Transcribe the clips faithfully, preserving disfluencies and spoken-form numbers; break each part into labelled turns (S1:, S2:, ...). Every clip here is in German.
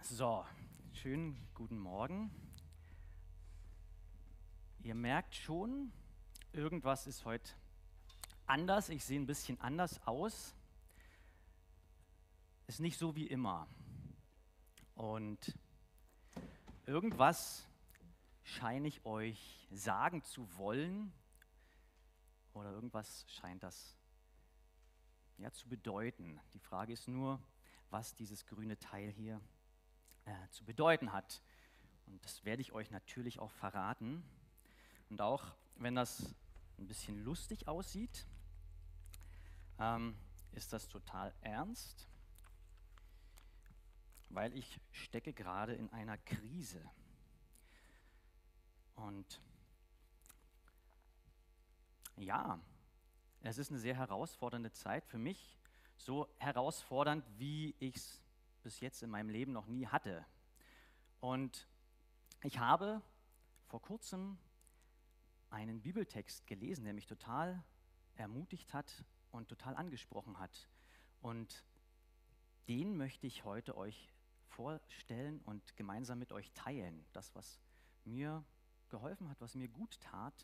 S1: So, schönen guten Morgen. Ihr merkt schon, irgendwas ist heute anders. Ich sehe ein bisschen anders aus. Ist nicht so wie immer. Und irgendwas scheine ich euch sagen zu wollen. Oder irgendwas scheint das ja zu bedeuten. Die Frage ist nur, was dieses grüne Teil hier äh, zu bedeuten hat. Und das werde ich euch natürlich auch verraten. Und auch wenn das ein bisschen lustig aussieht, ähm, ist das total ernst, weil ich stecke gerade in einer Krise. Und ja, es ist eine sehr herausfordernde Zeit für mich, so herausfordernd, wie ich es bis jetzt in meinem Leben noch nie hatte. Und ich habe vor kurzem einen Bibeltext gelesen, der mich total ermutigt hat und total angesprochen hat. Und den möchte ich heute euch vorstellen und gemeinsam mit euch teilen. Das, was mir geholfen hat, was mir gut tat.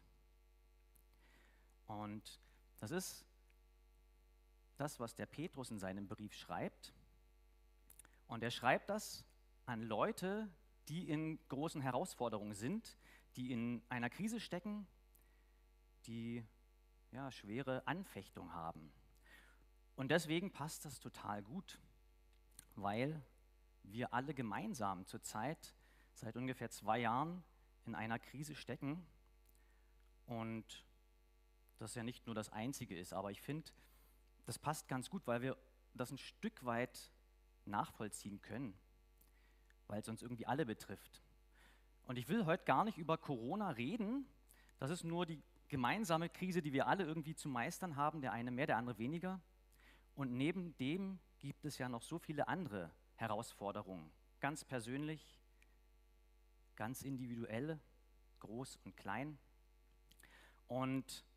S1: Und das ist das, was der Petrus in seinem Brief schreibt. Und er schreibt das an Leute, die in großen Herausforderungen sind, die in einer Krise stecken, die ja, schwere Anfechtung haben. Und deswegen passt das total gut, weil wir alle gemeinsam zurzeit seit ungefähr zwei Jahren in einer Krise stecken und das ja nicht nur das Einzige ist, aber ich finde, das passt ganz gut, weil wir das ein Stück weit nachvollziehen können, weil es uns irgendwie alle betrifft. Und ich will heute gar nicht über Corona reden, das ist nur die gemeinsame Krise, die wir alle irgendwie zu meistern haben, der eine mehr, der andere weniger. Und neben dem gibt es ja noch so viele andere Herausforderungen, ganz persönlich, ganz individuell, groß und klein. Und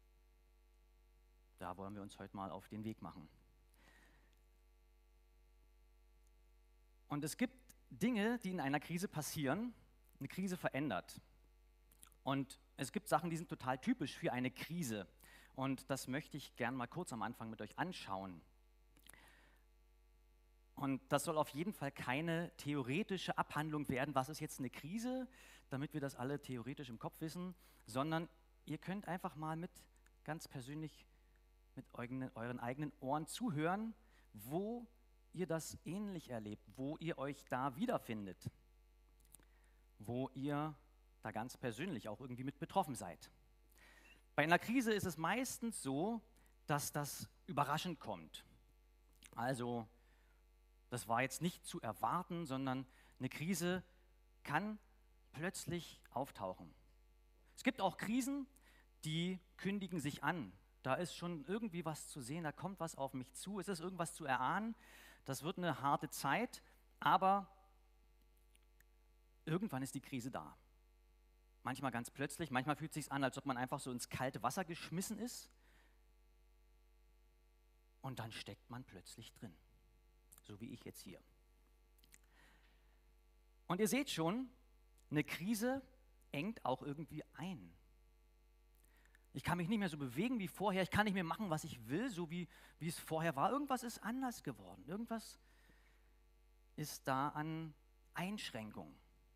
S1: da wollen wir uns heute mal auf den Weg machen. Und es gibt Dinge, die in einer Krise passieren. Eine Krise verändert. Und es gibt Sachen, die sind total typisch für eine Krise. Und das möchte ich gern mal kurz am Anfang mit euch anschauen. Und das soll auf jeden Fall keine theoretische Abhandlung werden, was ist jetzt eine Krise, damit wir das alle theoretisch im Kopf wissen, sondern ihr könnt einfach mal mit ganz persönlich mit euren, euren eigenen Ohren zuhören, wo ihr das ähnlich erlebt, wo ihr euch da wiederfindet, wo ihr da ganz persönlich auch irgendwie mit betroffen seid. Bei einer Krise ist es meistens so, dass das überraschend kommt. Also, das war jetzt nicht zu erwarten, sondern eine Krise kann plötzlich auftauchen. Es gibt auch Krisen, die kündigen sich an. Da ist schon irgendwie was zu sehen, da kommt was auf mich zu, es ist irgendwas zu erahnen. Das wird eine harte Zeit, aber irgendwann ist die Krise da. Manchmal ganz plötzlich, manchmal fühlt es sich an, als ob man einfach so ins kalte Wasser geschmissen ist und dann steckt man plötzlich drin, so wie ich jetzt hier. Und ihr seht schon, eine Krise engt auch irgendwie ein. Ich kann mich nicht mehr so bewegen wie vorher, ich kann nicht mehr machen, was ich will, so wie, wie es vorher war. Irgendwas ist anders geworden, irgendwas ist da an Einschränkungen.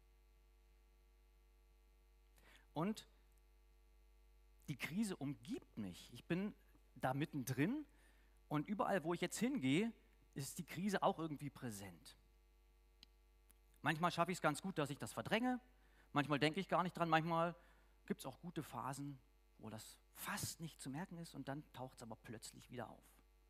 S1: Und die Krise umgibt mich. Ich bin da mittendrin und überall, wo ich jetzt hingehe, ist die Krise auch irgendwie präsent. Manchmal schaffe ich es ganz gut, dass ich das verdränge. Manchmal denke ich gar nicht dran. Manchmal gibt es auch gute Phasen, wo das fast nicht zu merken ist und dann taucht es aber plötzlich wieder auf.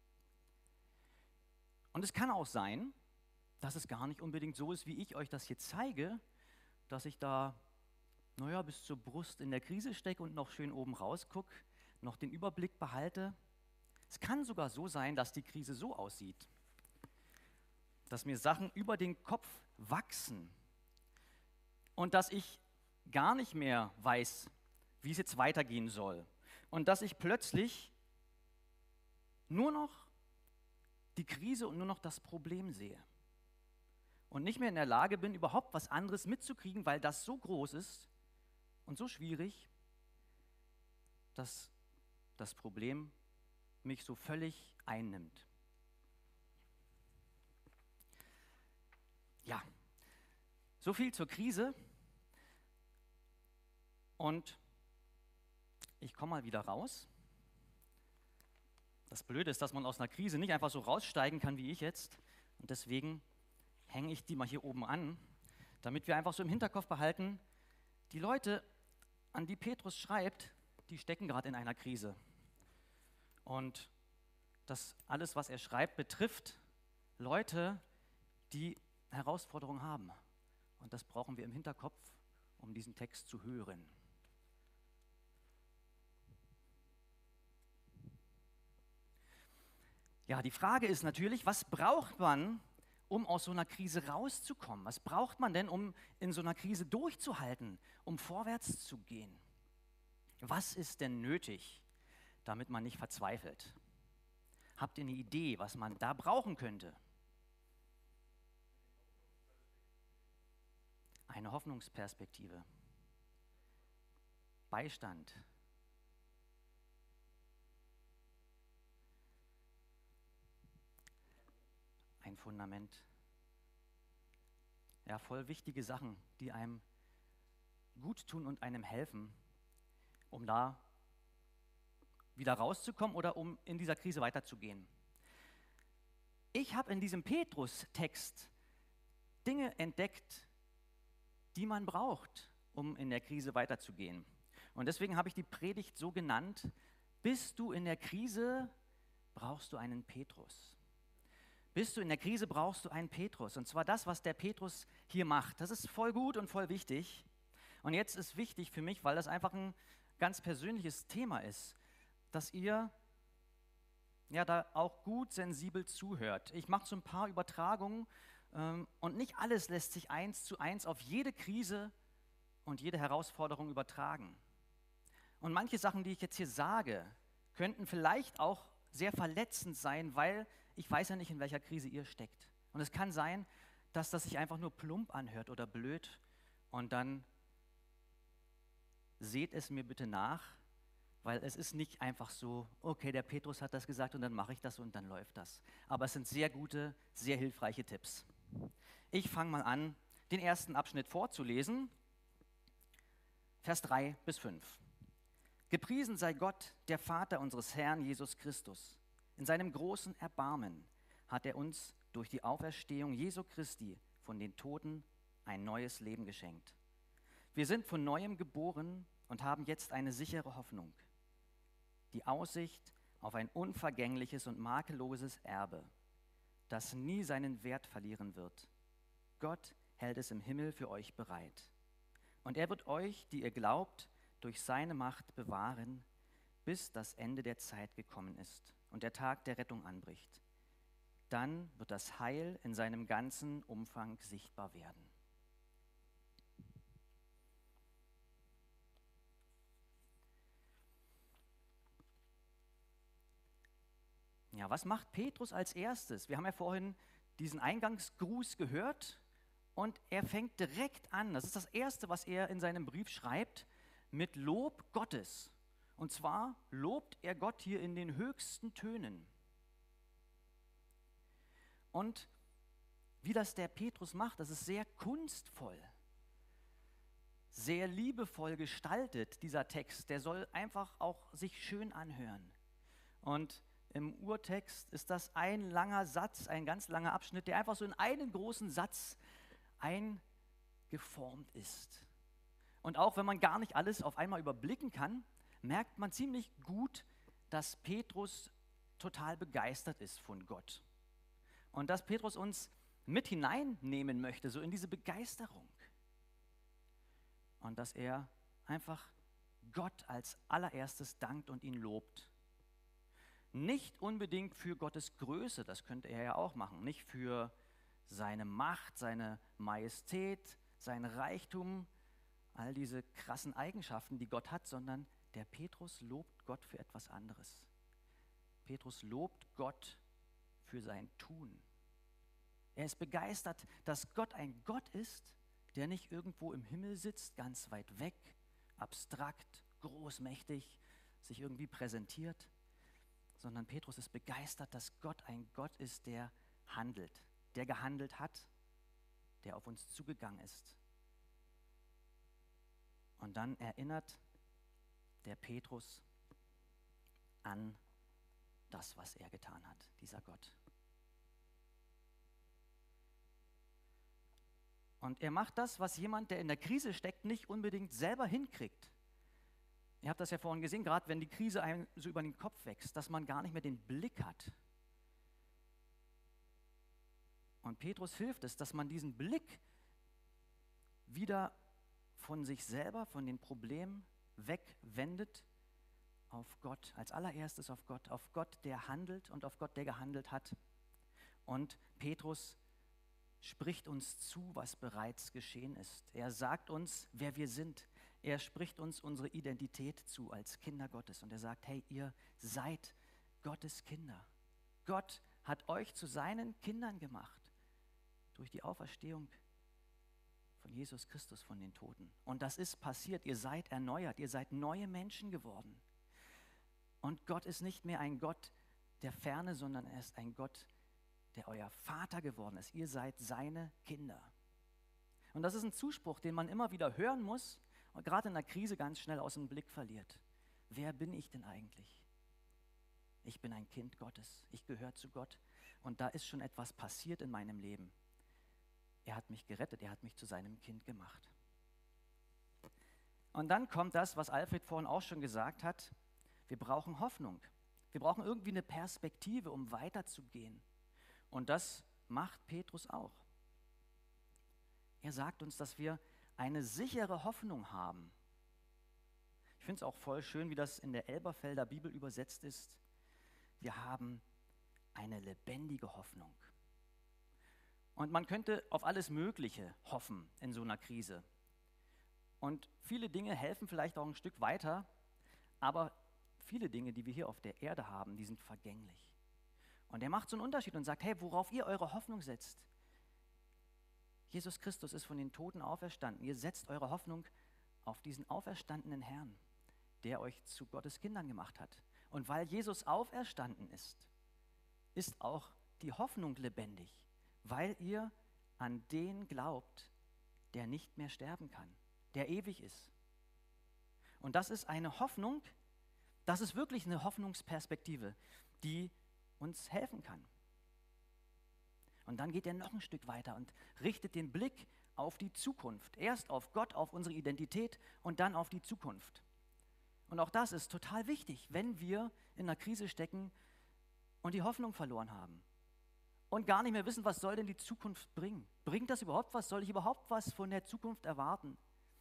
S1: Und es kann auch sein, dass es gar nicht unbedingt so ist, wie ich euch das hier zeige, dass ich da naja, bis zur Brust in der Krise stecke und noch schön oben rausgucke, noch den Überblick behalte. Es kann sogar so sein, dass die Krise so aussieht, dass mir Sachen über den Kopf wachsen und dass ich gar nicht mehr weiß, wie es jetzt weitergehen soll. Und dass ich plötzlich nur noch die Krise und nur noch das Problem sehe. und nicht mehr in der Lage bin, überhaupt was anderes mitzukriegen, weil das so groß ist und so schwierig, dass das Problem mich so völlig einnimmt. Ja, so viel zur Krise. Und ich komme mal wieder raus. Das Blöde ist, dass man aus einer Krise nicht einfach so raussteigen kann wie ich jetzt. Und deswegen hänge ich die mal hier oben an, damit wir einfach so im Hinterkopf behalten, die Leute, an die Petrus schreibt, die stecken gerade in einer Krise. Und das alles, was er schreibt, betrifft Leute, die Herausforderungen haben. Und das brauchen wir im Hinterkopf, um diesen Text zu hören. Ja, die Frage ist natürlich, was braucht man, um aus so einer Krise rauszukommen? Was braucht man denn, um in so einer Krise durchzuhalten, um vorwärts zu gehen? Was ist denn nötig, damit man nicht verzweifelt? Habt ihr eine Idee, was man da brauchen könnte? Eine Hoffnungsperspektive. Beistand. Ein Fundament. Ja, voll wichtige Sachen, die einem gut tun und einem helfen, um da wieder rauszukommen oder um in dieser Krise weiterzugehen. Ich habe in diesem Petrus-Text Dinge entdeckt, die man braucht, um in der Krise weiterzugehen. Und deswegen habe ich die Predigt so genannt: Bist du in der Krise, brauchst du einen Petrus. Bist du in der Krise, brauchst du einen Petrus. Und zwar das, was der Petrus hier macht. Das ist voll gut und voll wichtig. Und jetzt ist wichtig für mich, weil das einfach ein ganz persönliches Thema ist, dass ihr ja da auch gut sensibel zuhört. Ich mache so ein paar Übertragungen ähm, und nicht alles lässt sich eins zu eins auf jede Krise und jede Herausforderung übertragen. Und manche Sachen, die ich jetzt hier sage, könnten vielleicht auch sehr verletzend sein, weil ich weiß ja nicht, in welcher Krise ihr steckt. Und es kann sein, dass das sich einfach nur plump anhört oder blöd. Und dann seht es mir bitte nach, weil es ist nicht einfach so, okay, der Petrus hat das gesagt und dann mache ich das und dann läuft das. Aber es sind sehr gute, sehr hilfreiche Tipps. Ich fange mal an, den ersten Abschnitt vorzulesen, Vers drei bis fünf. Gepriesen sei Gott, der Vater unseres Herrn Jesus Christus. In seinem großen Erbarmen hat er uns durch die Auferstehung Jesu Christi von den Toten ein neues Leben geschenkt. Wir sind von Neuem geboren und haben jetzt eine sichere Hoffnung, die Aussicht auf ein unvergängliches und makelloses Erbe, das nie seinen Wert verlieren wird. Gott hält es im Himmel für euch bereit. Und er wird euch, die ihr glaubt, durch seine Macht bewahren, bis das Ende der Zeit gekommen ist und der Tag der Rettung anbricht. Dann wird das Heil in seinem ganzen Umfang sichtbar werden. Ja, was macht Petrus als erstes? Wir haben ja vorhin diesen Eingangsgruß gehört und er fängt direkt an, das ist das Erste, was er in seinem Brief schreibt, mit Lob Gottes. Und zwar lobt er Gott hier in den höchsten Tönen. Und wie das der Petrus macht, das ist sehr kunstvoll, sehr liebevoll gestaltet, dieser Text. Der soll einfach auch sich schön anhören. Und im Urtext ist das ein langer Satz, ein ganz langer Abschnitt, der einfach so in einen großen Satz eingeformt ist. Und auch wenn man gar nicht alles auf einmal überblicken kann, merkt man ziemlich gut, dass Petrus total begeistert ist von Gott. Und dass Petrus uns mit hineinnehmen möchte, so in diese Begeisterung. Und dass er einfach Gott als allererstes dankt und ihn lobt. Nicht unbedingt für Gottes Größe, das könnte er ja auch machen, nicht für seine Macht, seine Majestät, sein Reichtum, all diese krassen Eigenschaften, die Gott hat, sondern der Petrus lobt Gott für etwas anderes. Petrus lobt Gott für sein Tun. Er ist begeistert, dass Gott ein Gott ist, der nicht irgendwo im Himmel sitzt, ganz weit weg, abstrakt, großmächtig, sich irgendwie präsentiert, sondern Petrus ist begeistert, dass Gott ein Gott ist, der handelt, der gehandelt hat, der auf uns zugegangen ist. Und dann erinnert der Petrus an das, was er getan hat, dieser Gott. Und er macht das, was jemand, der in der Krise steckt, nicht unbedingt selber hinkriegt. Ihr habt das ja vorhin gesehen, gerade wenn die Krise einem so über den Kopf wächst, dass man gar nicht mehr den Blick hat. Und Petrus hilft es, dass man diesen Blick wieder von sich selber, von den Problemen wegwendet auf Gott, als allererstes auf Gott, auf Gott, der handelt und auf Gott, der gehandelt hat. Und Petrus spricht uns zu, was bereits geschehen ist. Er sagt uns, wer wir sind. Er spricht uns unsere Identität zu als Kinder Gottes. Und er sagt, hey, ihr seid Gottes Kinder. Gott hat euch zu seinen Kindern gemacht durch die Auferstehung von Jesus Christus von den Toten. Und das ist passiert. Ihr seid erneuert. Ihr seid neue Menschen geworden. Und Gott ist nicht mehr ein Gott der Ferne, sondern er ist ein Gott, der euer Vater geworden ist. Ihr seid seine Kinder. Und das ist ein Zuspruch, den man immer wieder hören muss und gerade in der Krise ganz schnell aus dem Blick verliert. Wer bin ich denn eigentlich? Ich bin ein Kind Gottes. Ich gehöre zu Gott. Und da ist schon etwas passiert in meinem Leben. Er hat mich gerettet. Er hat mich zu seinem Kind gemacht. Und dann kommt das, was Alfred vorhin auch schon gesagt hat. Wir brauchen Hoffnung. Wir brauchen irgendwie eine Perspektive, um weiterzugehen. Und das macht Petrus auch. Er sagt uns, dass wir eine sichere Hoffnung haben. Ich finde es auch voll schön, wie das in der Elberfelder Bibel übersetzt ist. Wir haben eine lebendige Hoffnung. Und man könnte auf alles Mögliche hoffen in so einer Krise. Und viele Dinge helfen vielleicht auch ein Stück weiter, aber viele Dinge, die wir hier auf der Erde haben, die sind vergänglich. Und er macht so einen Unterschied und sagt, hey, worauf ihr eure Hoffnung setzt. Jesus Christus ist von den Toten auferstanden. Ihr setzt eure Hoffnung auf diesen auferstandenen Herrn, der euch zu Gottes Kindern gemacht hat. Und weil Jesus auferstanden ist, ist auch die Hoffnung lebendig, weil ihr an den glaubt, der nicht mehr sterben kann, der ewig ist. Und das ist eine Hoffnung, das ist wirklich eine Hoffnungsperspektive, die uns helfen kann. Und dann geht er noch ein Stück weiter und richtet den Blick auf die Zukunft. Erst auf Gott, auf unsere Identität und dann auf die Zukunft. Und auch das ist total wichtig, wenn wir in einer Krise stecken und die Hoffnung verloren haben und gar nicht mehr wissen, was soll denn die Zukunft bringen. Bringt das überhaupt was? Soll ich überhaupt was von der Zukunft erwarten?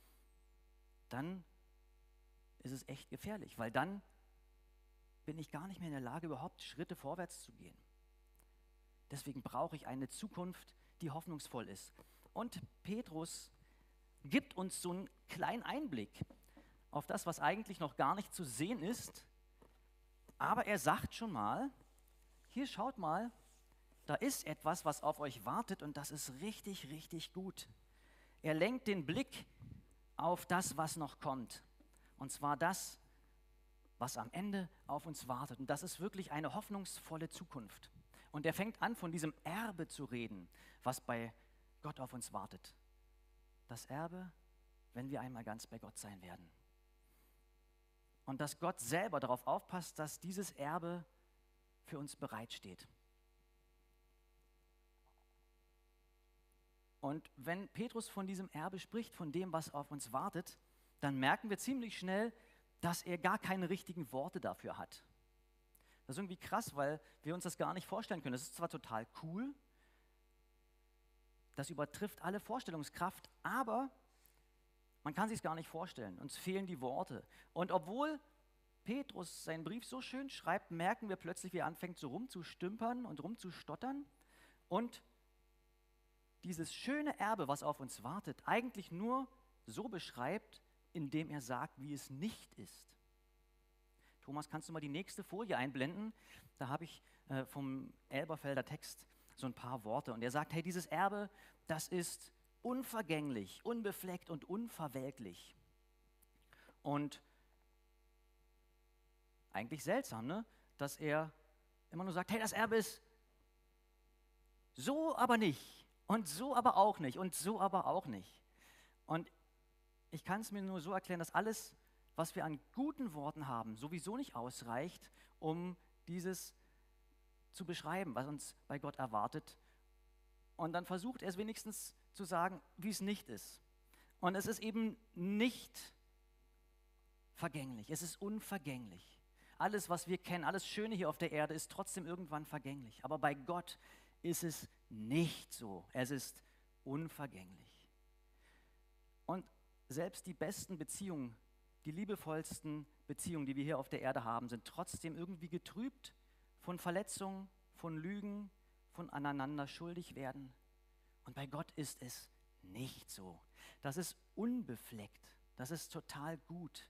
S1: Dann ist es echt gefährlich, weil dann bin ich gar nicht mehr in der Lage, überhaupt Schritte vorwärts zu gehen. Deswegen brauche ich eine Zukunft, die hoffnungsvoll ist. Und Petrus gibt uns so einen kleinen Einblick auf das, was eigentlich noch gar nicht zu sehen ist. Aber er sagt schon mal, hier schaut mal, da ist etwas, was auf euch wartet und das ist richtig, richtig gut. Er lenkt den Blick auf das, was noch kommt. Und zwar das, was am Ende auf uns wartet. Und das ist wirklich eine hoffnungsvolle Zukunft. Und er fängt an, von diesem Erbe zu reden, was bei Gott auf uns wartet. Das Erbe, wenn wir einmal ganz bei Gott sein werden. Und dass Gott selber darauf aufpasst, dass dieses Erbe für uns bereitsteht. Und wenn Petrus von diesem Erbe spricht, von dem, was auf uns wartet, dann merken wir ziemlich schnell, dass er gar keine richtigen Worte dafür hat. Das ist irgendwie krass, weil wir uns das gar nicht vorstellen können. Das ist zwar total cool, das übertrifft alle Vorstellungskraft, aber man kann sich es gar nicht vorstellen. Uns fehlen die Worte. Und obwohl Petrus seinen Brief so schön schreibt, merken wir plötzlich, wie er anfängt so rumzustümpern und rumzustottern und dieses schöne Erbe, was auf uns wartet, eigentlich nur so beschreibt, indem er sagt, wie es nicht ist. Thomas, kannst du mal die nächste Folie einblenden? Da habe ich äh, vom Elberfelder Text so ein paar Worte. Und er sagt, hey, dieses Erbe, das ist unvergänglich, unbefleckt und unverwelklich. Und eigentlich seltsam, ne? Dass er immer nur sagt, hey, das Erbe ist so aber nicht und so aber auch nicht und so aber auch nicht. Und ich kann es mir nur so erklären, dass alles, was wir an guten Worten haben, sowieso nicht ausreicht, um dieses zu beschreiben, was uns bei Gott erwartet. Und dann versucht er es wenigstens zu sagen, wie es nicht ist. Und es ist eben nicht vergänglich, es ist unvergänglich. Alles, was wir kennen, alles Schöne hier auf der Erde, ist trotzdem irgendwann vergänglich. Aber bei Gott ist es nicht so. Es ist unvergänglich. Und selbst die besten Beziehungen, die liebevollsten Beziehungen, die wir hier auf der Erde haben, sind trotzdem irgendwie getrübt von Verletzungen, von Lügen, von aneinander schuldig werden. Und bei Gott ist es nicht so. Das ist unbefleckt. Das ist total gut.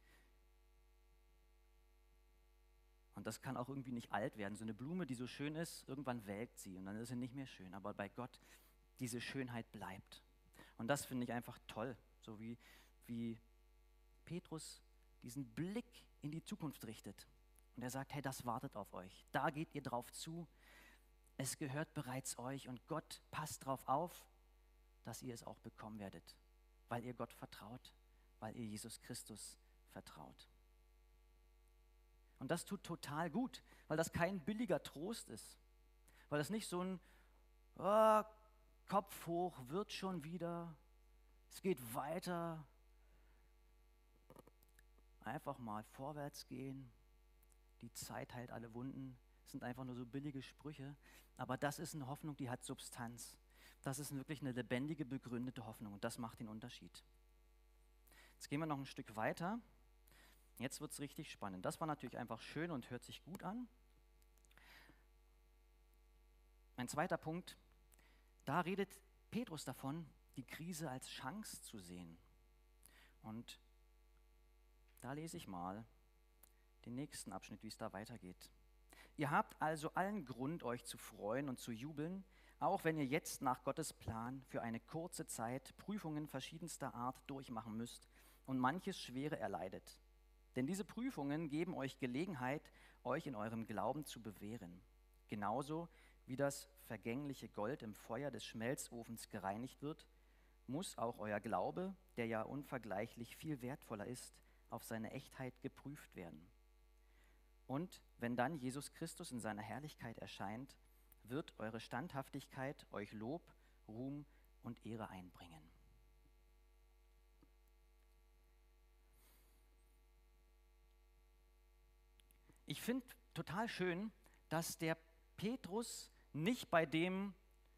S1: Und das kann auch irgendwie nicht alt werden. So eine Blume, die so schön ist, irgendwann welkt sie und dann ist sie nicht mehr schön. Aber bei Gott, diese Schönheit bleibt. Und das finde ich einfach toll. So wie, wie Petrus diesen Blick in die Zukunft richtet. Und er sagt, hey, das wartet auf euch. Da geht ihr drauf zu. Es gehört bereits euch und Gott passt drauf auf, dass ihr es auch bekommen werdet. Weil ihr Gott vertraut, weil ihr Jesus Christus vertraut. Und das tut total gut, weil das kein billiger Trost ist. Weil das nicht so ein oh, Kopf hoch, wird schon wieder, es geht weiter. Einfach mal vorwärts gehen. Die Zeit heilt alle Wunden. Das sind einfach nur so billige Sprüche. Aber das ist eine Hoffnung, die hat Substanz. Das ist wirklich eine lebendige, begründete Hoffnung. Und das macht den Unterschied. Jetzt gehen wir noch ein Stück weiter. Jetzt wird es richtig spannend. Das war natürlich einfach schön und hört sich gut an. Ein zweiter Punkt, da redet Petrus davon, die Krise als Chance zu sehen. Und da lese ich mal den nächsten Abschnitt, wie es da weitergeht. Ihr habt also allen Grund, euch zu freuen und zu jubeln, auch wenn ihr jetzt nach Gottes Plan für eine kurze Zeit Prüfungen verschiedenster Art durchmachen müsst und manches Schwere erleidet. Denn diese Prüfungen geben euch Gelegenheit, euch in eurem Glauben zu bewähren. Genauso wie das vergängliche Gold im Feuer des Schmelzofens gereinigt wird, muss auch euer Glaube, der ja unvergleichlich viel wertvoller ist, auf seine Echtheit geprüft werden. Und wenn dann Jesus Christus in seiner Herrlichkeit erscheint, wird eure Standhaftigkeit euch Lob, Ruhm und Ehre einbringen. Ich finde total schön, dass der Petrus nicht bei dem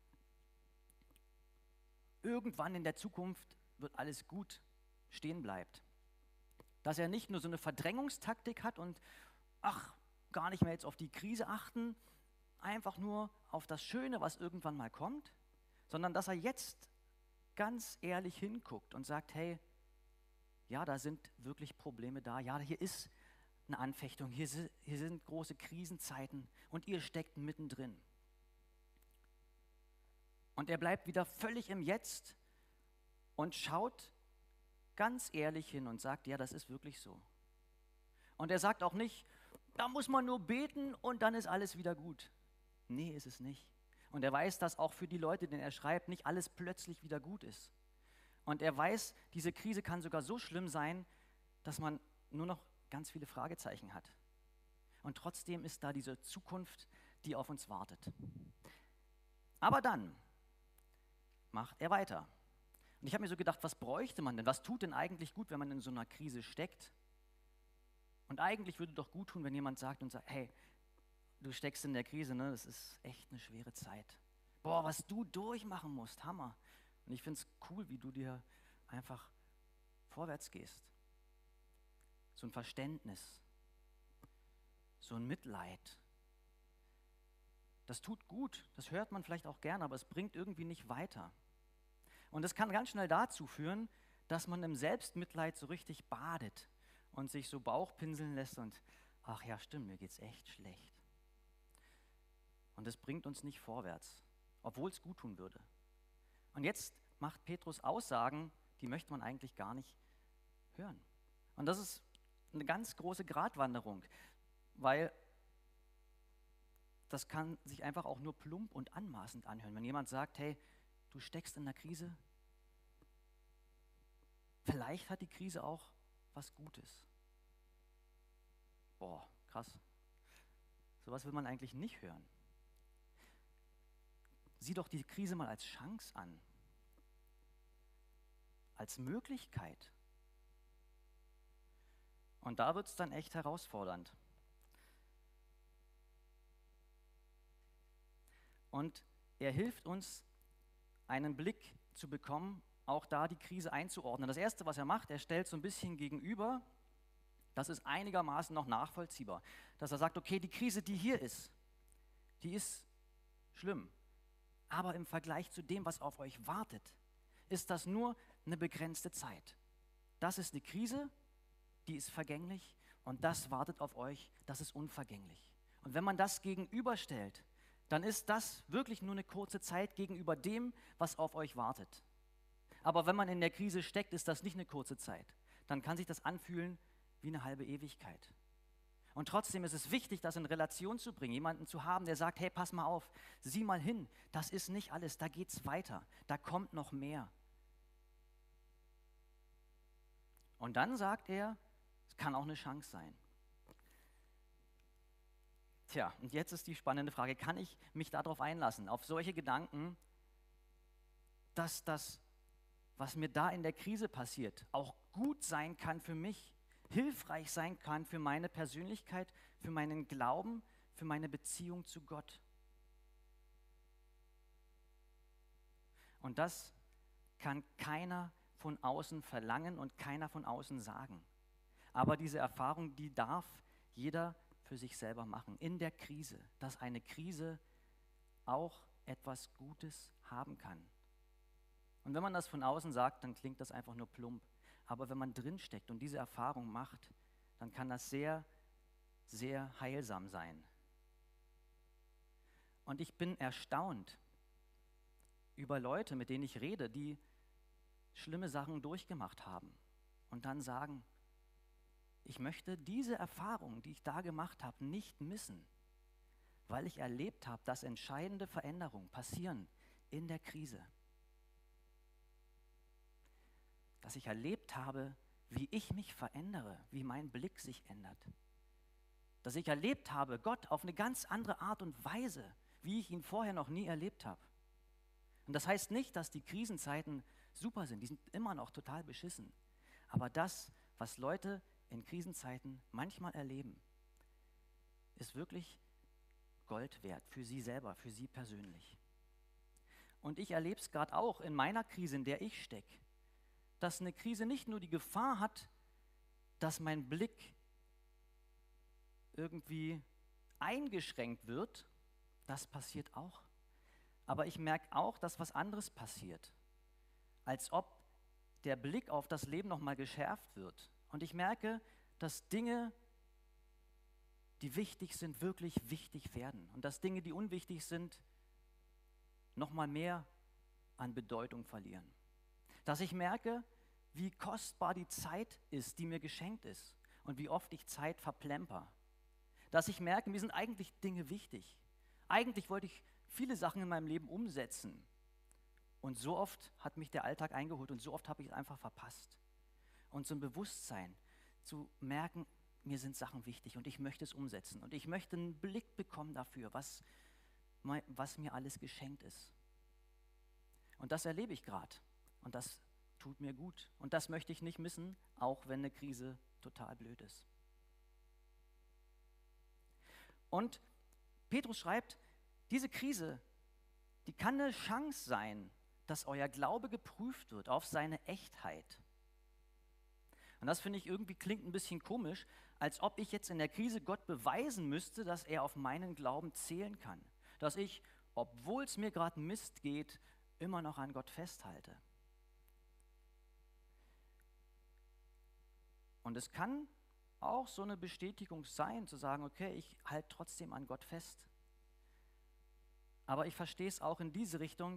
S1: irgendwann in der Zukunft wird alles gut stehen bleibt. Dass er nicht nur so eine Verdrängungstaktik hat und ach, gar nicht mehr jetzt auf die Krise achten, einfach nur auf das Schöne, was irgendwann mal kommt, sondern dass er jetzt ganz ehrlich hinguckt und sagt, hey, ja, da sind wirklich Probleme da, ja, hier ist eine Anfechtung, hier, hier sind große Krisenzeiten und ihr steckt mittendrin. Und er bleibt wieder völlig im Jetzt und schaut ganz ehrlich hin und sagt, ja, das ist wirklich so. Und er sagt auch nicht, da muss man nur beten und dann ist alles wieder gut. Nee, ist es nicht. Und er weiß, dass auch für die Leute, denen er schreibt, nicht alles plötzlich wieder gut ist. Und er weiß, diese Krise kann sogar so schlimm sein, dass man nur noch ganz viele Fragezeichen hat. Und trotzdem ist da diese Zukunft, die auf uns wartet. Aber dann macht er weiter. Und ich habe mir so gedacht, was bräuchte man denn? Was tut denn eigentlich gut, wenn man in so einer Krise steckt? Und eigentlich würde doch gut tun, wenn jemand sagt und sagt, hey, du steckst in der Krise, ne? Das ist echt eine schwere Zeit. Boah, was du durchmachen musst, Hammer. Und ich finde es cool, wie du dir einfach vorwärts gehst. So ein Verständnis, so ein Mitleid. Das tut gut, das hört man vielleicht auch gerne, aber es bringt irgendwie nicht weiter. Und es kann ganz schnell dazu führen, dass man im Selbstmitleid so richtig badet und sich so Bauchpinseln lässt und, ach ja, stimmt, mir geht's echt schlecht. Und es bringt uns nicht vorwärts. obwohl es gut tun würde. Und jetzt macht Petrus Aussagen, die möchte man eigentlich gar nicht hören. Und das ist eine ganz große Gratwanderung, weil das kann sich einfach auch nur plump und anmaßend anhören. Wenn jemand sagt, hey, du steckst in einer Krise, vielleicht hat die Krise auch was Gutes. Boah, krass. Sowas will man eigentlich nicht hören. Sieh doch die Krise mal als Chance an, als Möglichkeit. Und da wird es dann echt herausfordernd. Und er hilft uns, einen Blick zu bekommen, auch da die Krise einzuordnen. Das Erste, was er macht, er stellt so ein bisschen gegenüber, das ist einigermaßen noch nachvollziehbar, dass er sagt, okay, die Krise, die hier ist, die ist schlimm, aber im Vergleich zu dem, was auf euch wartet, ist das nur eine begrenzte Zeit. Das ist eine Krise, die ist vergänglich und das wartet auf euch, das ist unvergänglich. Und wenn man das gegenüberstellt, dann ist das wirklich nur eine kurze Zeit gegenüber dem, was auf euch wartet. Aber wenn man in der Krise steckt, ist das nicht eine kurze Zeit. Dann kann sich das anfühlen wie eine halbe Ewigkeit. Und trotzdem ist es wichtig, das in Relation zu bringen, jemanden zu haben, der sagt, hey, pass mal auf, sieh mal hin, das ist nicht alles, da geht's weiter, da kommt noch mehr. Und dann sagt er, es kann auch eine Chance sein. Tja, und jetzt ist die spannende Frage, kann ich mich darauf einlassen, auf solche Gedanken, dass das, was mir da in der Krise passiert, auch gut sein kann für mich, hilfreich sein kann für meine Persönlichkeit, für meinen Glauben, für meine Beziehung zu Gott. Und das kann keiner von außen verlangen und keiner von außen sagen. Aber diese Erfahrung, die darf jeder für sich selber machen, in der Krise, dass eine Krise auch etwas Gutes haben kann. Und wenn man das von außen sagt, dann klingt das einfach nur plump. Aber wenn man drinsteckt und diese Erfahrung macht, dann kann das sehr, sehr heilsam sein. Und ich bin erstaunt über Leute, mit denen ich rede, die schlimme Sachen durchgemacht haben und dann sagen, ich möchte diese Erfahrung, die ich da gemacht habe, nicht missen, weil ich erlebt habe, dass entscheidende Veränderungen passieren in der Krise. Dass ich erlebt habe, wie ich mich verändere, wie mein Blick sich ändert. Dass ich erlebt habe, Gott auf eine ganz andere Art und Weise, wie ich ihn vorher noch nie erlebt habe. Und das heißt nicht, dass die Krisenzeiten super sind, die sind immer noch total beschissen. Aber das, was Leute in Krisenzeiten manchmal erleben, ist wirklich Gold wert für sie selber, für sie persönlich. Und ich erlebe es gerade auch in meiner Krise, in der ich stecke, dass eine Krise nicht nur die Gefahr hat, dass mein Blick irgendwie eingeschränkt wird, das passiert auch. Aber ich merke auch, dass was anderes passiert, als ob der Blick auf das Leben nochmal geschärft wird. Und ich merke, dass Dinge, die wichtig sind, wirklich wichtig werden. Und dass Dinge, die unwichtig sind, nochmal mehr an Bedeutung verlieren. Dass ich merke, wie kostbar die Zeit ist, die mir geschenkt ist und wie oft ich Zeit verplemper. Dass ich merke, mir sind eigentlich Dinge wichtig. Eigentlich wollte ich viele Sachen in meinem Leben umsetzen und so oft hat mich der Alltag eingeholt und so oft habe ich es einfach verpasst. Und so ein Bewusstsein zu merken, mir sind Sachen wichtig und ich möchte es umsetzen und ich möchte einen Blick bekommen dafür, was, was mir alles geschenkt ist. Und das erlebe ich gerade und das tut mir gut. Und das möchte ich nicht missen, auch wenn eine Krise total blöd ist. Und Petrus schreibt, diese Krise, die kann eine Chance sein, dass euer Glaube geprüft wird auf seine Echtheit. Und das finde ich irgendwie klingt ein bisschen komisch, als ob ich jetzt in der Krise Gott beweisen müsste, dass er auf meinen Glauben zählen kann. Dass ich, obwohl es mir gerade Mist geht, immer noch an Gott festhalte. Und es kann auch so eine Bestätigung sein, zu sagen, okay, ich halte trotzdem an Gott fest. Aber ich verstehe es auch in diese Richtung,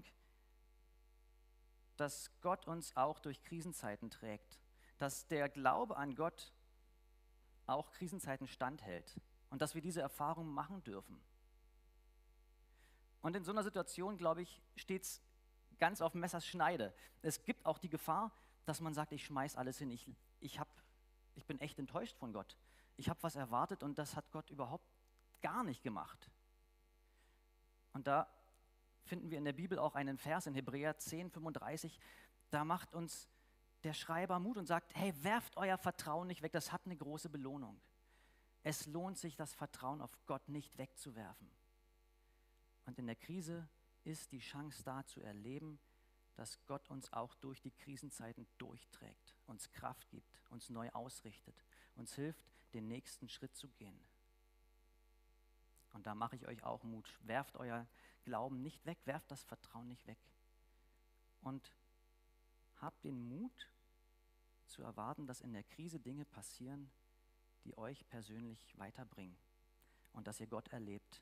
S1: dass Gott uns auch durch Krisenzeiten trägt, dass der Glaube an Gott auch Krisenzeiten standhält und dass wir diese Erfahrung machen dürfen. Und in so einer Situation, glaube ich, steht es ganz auf Messers Schneide. Es gibt auch die Gefahr, dass man sagt, ich schmeiß alles hin, ich, ich, hab, ich bin echt enttäuscht von Gott. Ich habe was erwartet und das hat Gott überhaupt gar nicht gemacht. Und da finden wir in der Bibel auch einen Vers in Hebräer zehn, fünfunddreißig, da macht uns der Schreiber Mut und sagt, hey, werft euer Vertrauen nicht weg, das hat eine große Belohnung. Es lohnt sich, das Vertrauen auf Gott nicht wegzuwerfen. Und in der Krise ist die Chance da zu erleben, dass Gott uns auch durch die Krisenzeiten durchträgt, uns Kraft gibt, uns neu ausrichtet, uns hilft, den nächsten Schritt zu gehen. Und da mache ich euch auch Mut. Werft euer Glauben nicht weg, werft das Vertrauen nicht weg. Und habt den Mut zu erwarten, dass in der Krise Dinge passieren, die euch persönlich weiterbringen und dass ihr Gott erlebt.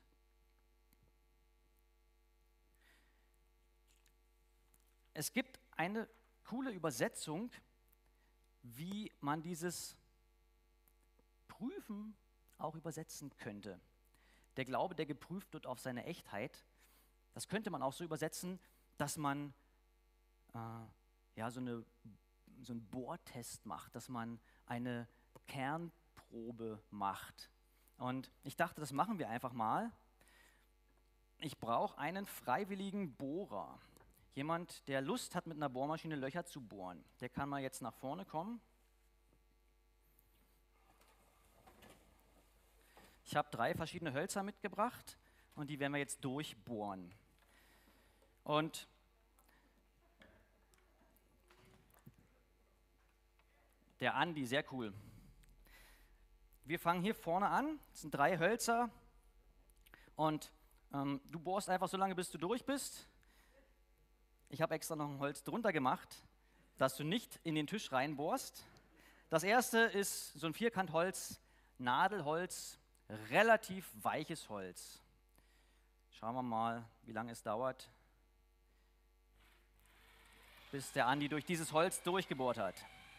S1: Es gibt eine coole Übersetzung, wie man dieses Prüfen auch übersetzen könnte. Der Glaube, der geprüft wird auf seine Echtheit, das könnte man auch so übersetzen, dass man äh, ja, so, eine, so einen Bohrtest macht, dass man eine Kernprobe macht. Und ich dachte, das machen wir einfach mal. Ich brauche einen freiwilligen Bohrer. Jemand, der Lust hat, mit einer Bohrmaschine Löcher zu bohren. Der kann mal jetzt nach vorne kommen. Ich habe drei verschiedene Hölzer mitgebracht und die werden wir jetzt durchbohren. Und der Andi, sehr cool. Wir fangen hier vorne an, das sind drei Hölzer und ähm, du bohrst einfach so lange, bis du durch bist. Ich habe extra noch ein Holz drunter gemacht, dass du nicht in den Tisch reinbohrst. Das erste ist so ein Vierkantholz, Nadelholz, relativ weiches Holz. Schauen wir mal, wie lange es dauert, bis der Andi durch dieses Holz durchgebohrt hat.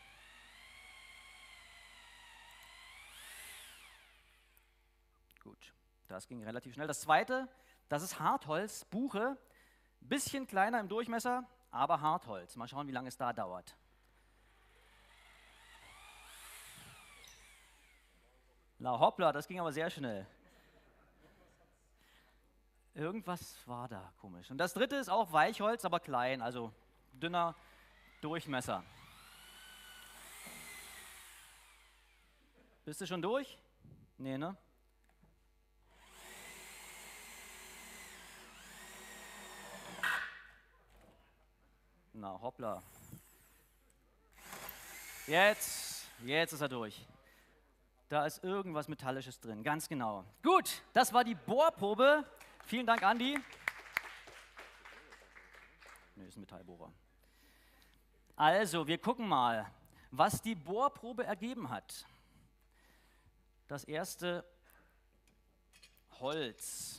S1: Gut, das ging relativ schnell. Das zweite, das ist Hartholz, Buche, bisschen kleiner im Durchmesser, aber Hartholz. Mal schauen, wie lange es da dauert. Na hoppla, das ging aber sehr schnell. Irgendwas war da komisch. Und das dritte ist auch Weichholz, aber klein, also dünner Durchmesser. Bist du schon durch? Nee, ne? Na hoppla. Jetzt, jetzt ist er durch. Da ist irgendwas Metallisches drin, ganz genau. Gut, das war die Bohrprobe. Vielen Dank, Andi. Ne, ist ein Metallbohrer. Also, wir gucken mal, was die Bohrprobe ergeben hat. Das erste Holz.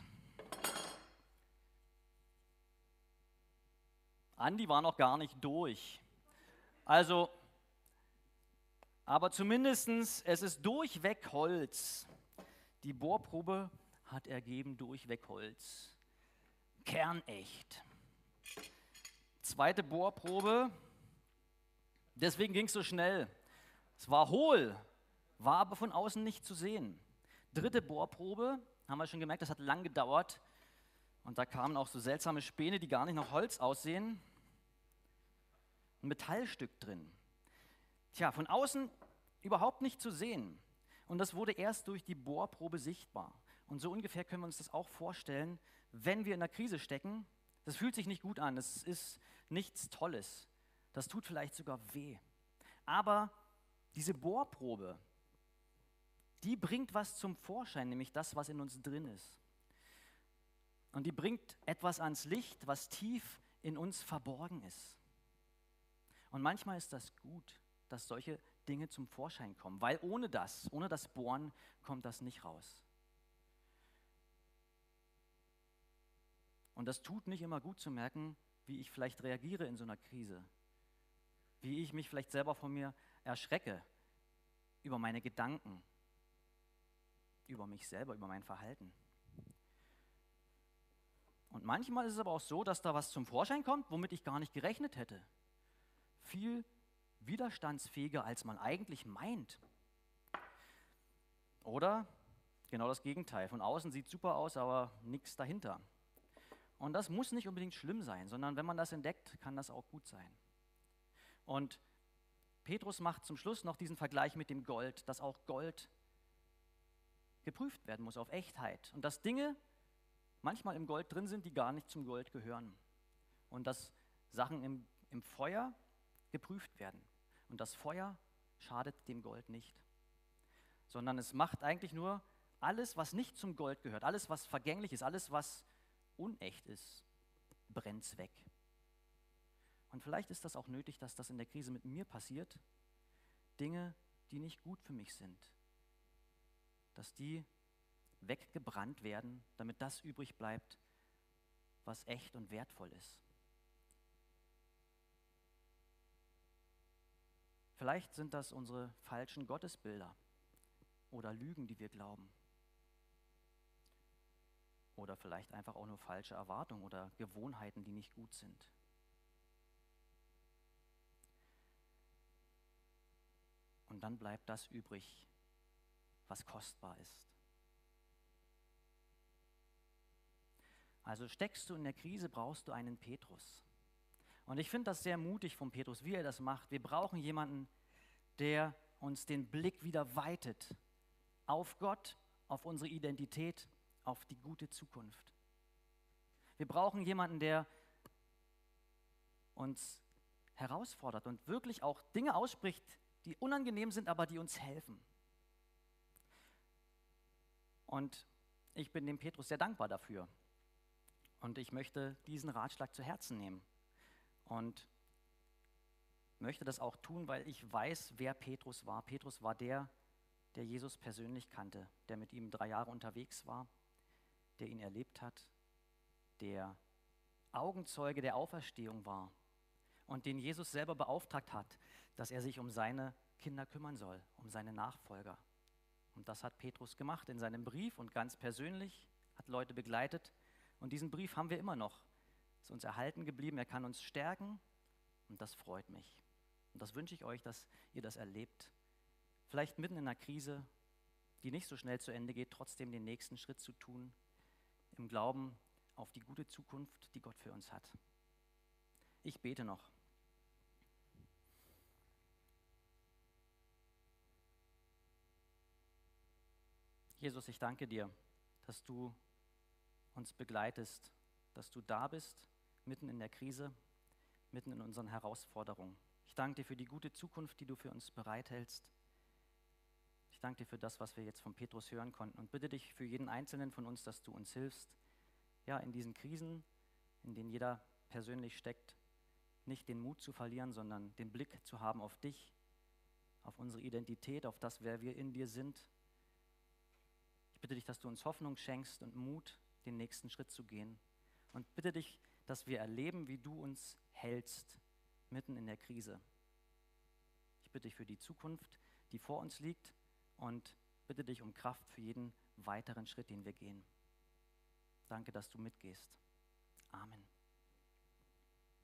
S1: Andi war noch gar nicht durch. Also, aber zumindest, es ist durchweg Holz. Die Bohrprobe hat ergeben durchweg Holz. Kernecht. Zweite Bohrprobe. Deswegen ging es so schnell. Es war hohl, war aber von außen nicht zu sehen. Dritte Bohrprobe, haben wir schon gemerkt, das hat lang gedauert. Und da kamen auch so seltsame Späne, die gar nicht nach Holz aussehen. Ein Metallstück drin. Tja, von außen überhaupt nicht zu sehen. Und das wurde erst durch die Bohrprobe sichtbar. Und so ungefähr können wir uns das auch vorstellen, wenn wir in einer Krise stecken. Das fühlt sich nicht gut an, das ist nichts Tolles. Das tut vielleicht sogar weh. Aber diese Bohrprobe, die bringt was zum Vorschein, nämlich das, was in uns drin ist. Und die bringt etwas ans Licht, was tief in uns verborgen ist. Und manchmal ist das gut, dass solche Dinge zum Vorschein kommen, weil ohne das, ohne das Bohren, kommt das nicht raus. Und das tut nicht immer gut zu merken, wie ich vielleicht reagiere in so einer Krise, wie ich mich vielleicht selber von mir erschrecke, über meine Gedanken, über mich selber, über mein Verhalten. Und manchmal ist es aber auch so, dass da was zum Vorschein kommt, womit ich gar nicht gerechnet hätte. Viel widerstandsfähiger, als man eigentlich meint. Oder genau das Gegenteil. Von außen sieht super aus, aber nichts dahinter. Und das muss nicht unbedingt schlimm sein, sondern wenn man das entdeckt, kann das auch gut sein. Und Petrus macht zum Schluss noch diesen Vergleich mit dem Gold, dass auch Gold geprüft werden muss auf Echtheit. Und dass Dinge manchmal im Gold drin sind, die gar nicht zum Gold gehören. Und dass Sachen im, im Feuer geprüft werden. Und das Feuer schadet dem Gold nicht. Sondern es macht eigentlich nur alles, was nicht zum Gold gehört, alles, was vergänglich ist, alles, was unecht ist, brennt's weg. Und vielleicht ist das auch nötig, dass das in der Krise mit mir passiert. Dinge, die nicht gut für mich sind. Dass die weggebrannt werden, damit das übrig bleibt, was echt und wertvoll ist. Vielleicht sind das unsere falschen Gottesbilder oder Lügen, die wir glauben. Oder vielleicht einfach auch nur falsche Erwartungen oder Gewohnheiten, die nicht gut sind. Und dann bleibt das übrig, was kostbar ist. Also steckst du in der Krise, brauchst du einen Petrus. Und ich finde das sehr mutig von Petrus, wie er das macht. Wir brauchen jemanden, der uns den Blick wieder weitet auf Gott, auf unsere Identität, auf die gute Zukunft. Wir brauchen jemanden, der uns herausfordert und wirklich auch Dinge ausspricht, die unangenehm sind, aber die uns helfen. Und ich bin dem Petrus sehr dankbar dafür. Und ich möchte diesen Ratschlag zu Herzen nehmen. Und möchte das auch tun, weil ich weiß, wer Petrus war. Petrus war der, der Jesus persönlich kannte, der mit ihm drei Jahre unterwegs war, der ihn erlebt hat, der Augenzeuge der Auferstehung war und den Jesus selber beauftragt hat, dass er sich um seine Kinder kümmern soll, um seine Nachfolger. Und das hat Petrus gemacht in seinem Brief und ganz persönlich, hat Leute begleitet. Und diesen Brief haben wir immer noch. Ist uns erhalten geblieben, er kann uns stärken und das freut mich. Und das wünsche ich euch, dass ihr das erlebt. Vielleicht mitten in einer Krise, die nicht so schnell zu Ende geht, trotzdem den nächsten Schritt zu tun, im Glauben auf die gute Zukunft, die Gott für uns hat. Ich bete noch. Jesus, ich danke dir, dass du uns begleitest, dass du da bist, mitten in der Krise, mitten in unseren Herausforderungen. Ich danke dir für die gute Zukunft, die du für uns bereithältst. Ich danke dir für das, was wir jetzt von Petrus hören konnten und bitte dich für jeden Einzelnen von uns, dass du uns hilfst, ja, in diesen Krisen, in denen jeder persönlich steckt, nicht den Mut zu verlieren, sondern den Blick zu haben auf dich, auf unsere Identität, auf das, wer wir in dir sind. Ich bitte dich, dass du uns Hoffnung schenkst und Mut, den nächsten Schritt zu gehen. Und bitte dich, dass wir erleben, wie du uns hältst, mitten in der Krise. Ich bitte dich für die Zukunft, die vor uns liegt und bitte dich um Kraft für jeden weiteren Schritt, den wir gehen. Danke, dass du mitgehst. Amen.